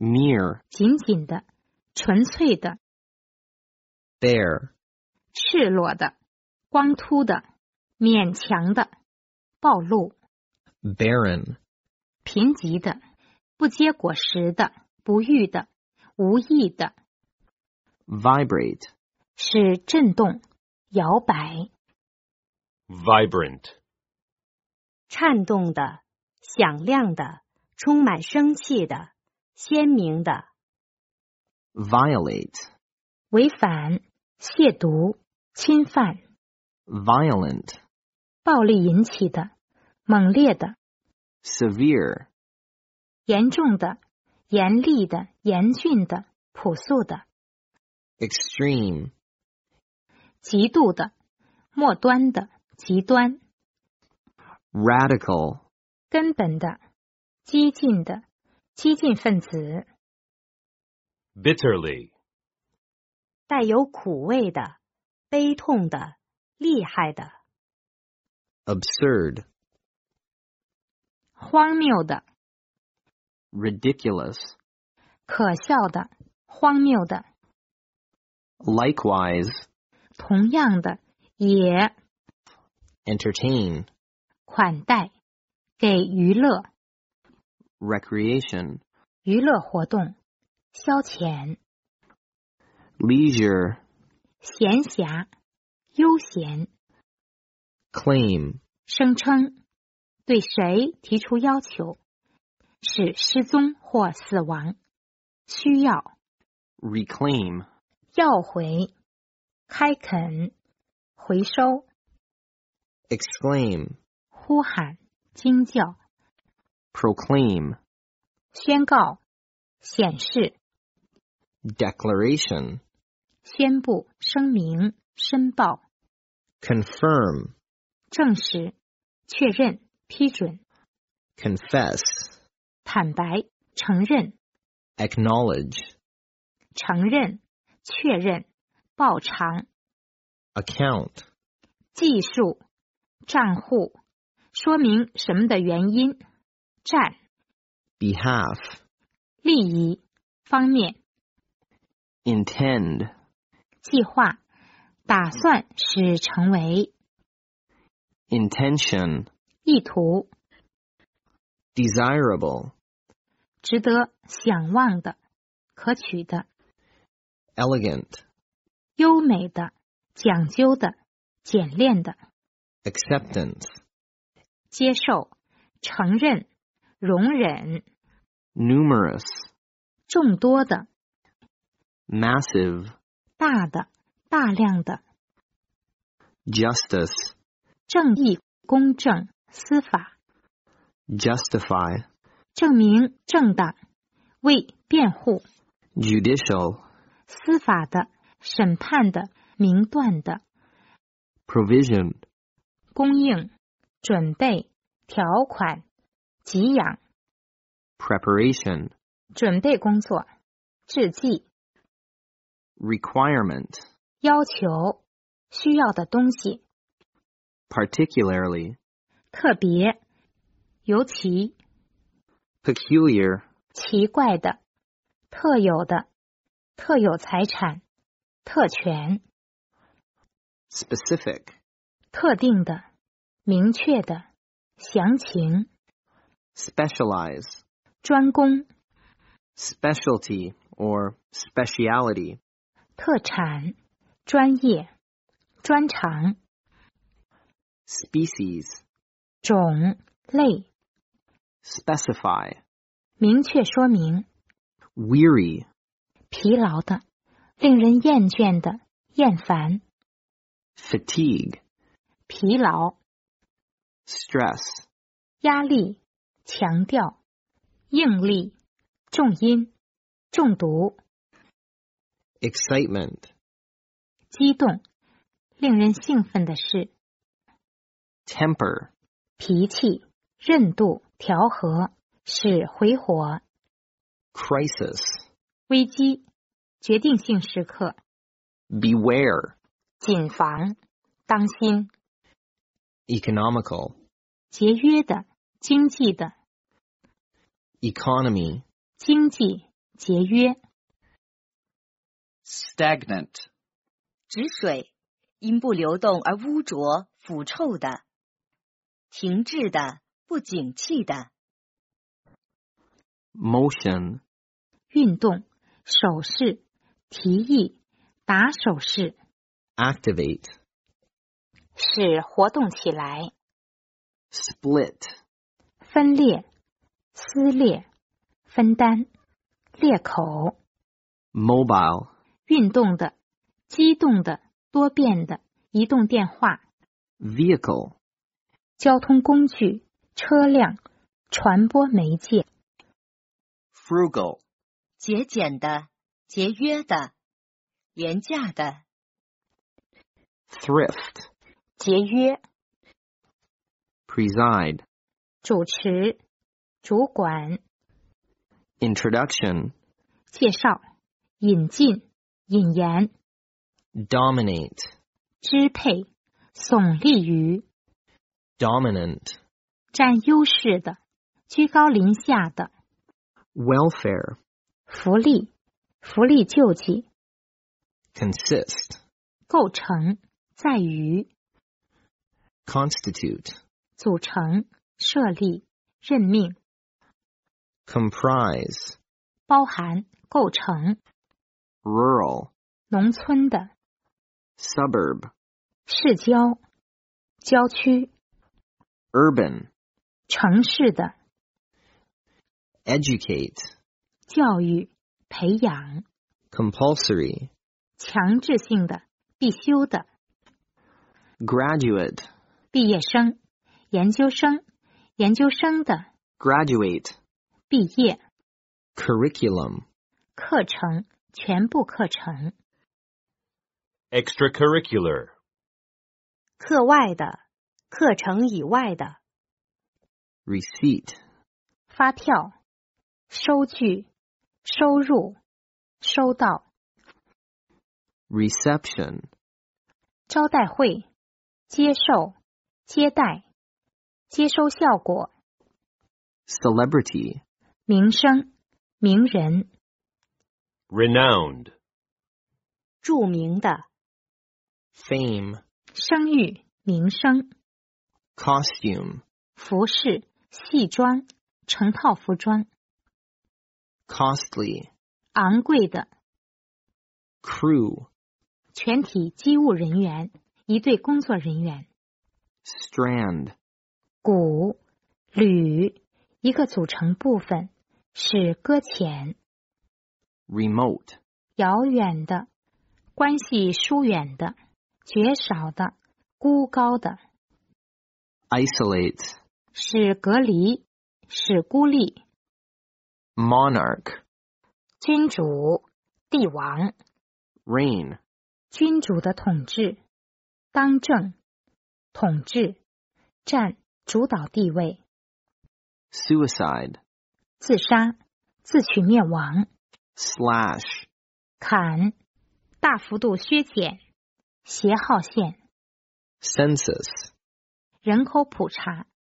mere, 紧紧的，纯粹的， bare, 赤裸的，光秃的，勉强的，暴露， barren, 贫瘠的，不结果实的，不育的，无益的， vibrate, 是震动、摇摆， vibrant, 颤动的，响亮的，充满生气的，鲜明的， violate, 违反、亵渎、侵犯， violent, 暴力引起的，猛烈的， severe, 严重的，严厉的，严峻的，朴素的， extreme, 极度的，末端的，极端， radical, 根本的，激进的，激进分子， bitterly, 带有苦味的，悲痛的，厉害的， absurd, 荒谬的， ridiculous, 可笑的，荒谬的， likewise, 同样的，也 entertain, 款待，给娱乐， recreation, 娱乐活动，消遣， leisure, 闲暇，悠闲， claim, 声称，对谁提出要求，使失踪或死亡，需要， reclaim, 要回，开垦，回收， exclaim, 呼喊，惊叫， proclaim, 宣告，显示， declaration, 宣布，声明，申报， confirm, 证实，确认，批准， confess, 坦白，承认， acknowledge, 承认，确认，报偿， account, 计数，账户，说明什么的原因，占， behalf, 利益，方面， intend, 计划，打算使成为， intention, 意图， desirable, 值得想望的，可取的， elegant, 优美的，讲究的，简练的， acceptance, 接受，承认，容忍， numerous, 众多的， massive, 大的，大量的， justice, 正义、公正、司法， justify, 证明正当，为辩护， judicial, 司法的，审判的，明断的， provision, 供应，准备，条款，给养， preparation, 准备工作，制剂， requirement, 要求，需要的东西， particularly, 特别，尤其， peculiar, 奇怪的，特有的，特有财产，特权， specific, 特定的，明确的，详情， specialize, 专攻， specialty or speciality, 特产，专业，专长， species, 种类， specify, 明确说明， weary, 疲劳的，令人厌倦的，厌烦， fatigue, 疲劳， stress, 压力，强调，应力，重音，中毒， excitement, 激动，令人兴奋的事， temper, 脾气，韧度，调和，使回火， crisis, 危机，决定性时刻， beware, 谨防，当心， economical, 节约的，经济的， economy, 经济， 节约。 Stagnant. 止水，因不流动而污浊、腐臭的；停滞的、不景气的。 Motion. 运动，手势，提议，打手势， Activate. 使活动起来。 Split. 分裂，撕裂，分担，裂口。 Mobile. 运动的，机动的，多变的，移动电话。 Vehicle. 交通工具，车辆，传播媒介。 Frugal. 节俭的、节约的、廉价的。 Thrift. 节约， Preside. 主持，主管， Introduction. 介绍，引进，引言， Dominate. 支配，耸立于， Dominant. 占优势的，居高临下的。 Welfare. 福利，福利救济， Consist. 构成，在于， Constitute. 组成，设立，任命， Comprise. 包含，构成， Rural. 农村的， Suburb. 市郊，郊区， Urban. 城市的， Educate. 教育，培养， Compulsory. 强制性的，必修的， Graduate. 毕业生，研究生，研究生的， Graduate. 毕业， Curriculum. 课程，全部课程， Extracurricular. 课外的，课程以外的。 Receipt. 发票，收据，收入，收到， Reception. 招待会，接受，接待，接收效果， Celebrity. 名声，名人， Renowned. 著名的。 Fame. 声誉，名声， Costume. 服饰，戏装，成套服装， Costly. 昂贵的， Crew. 全体机务人员，一队工作人员， Strand. 骨，铝，一个组成部分，是搁浅， Remote. 遥远的，关系疏远的，绝少的，孤高的， Isolate. 是隔离，是孤立， Monarch. 君主，帝王， Reign. 君主的统治，当政，统治，占主导地位， Suicide. 自杀，自取灭亡， Slash. 砍，大幅度削减，斜号线， Census. 人口普查，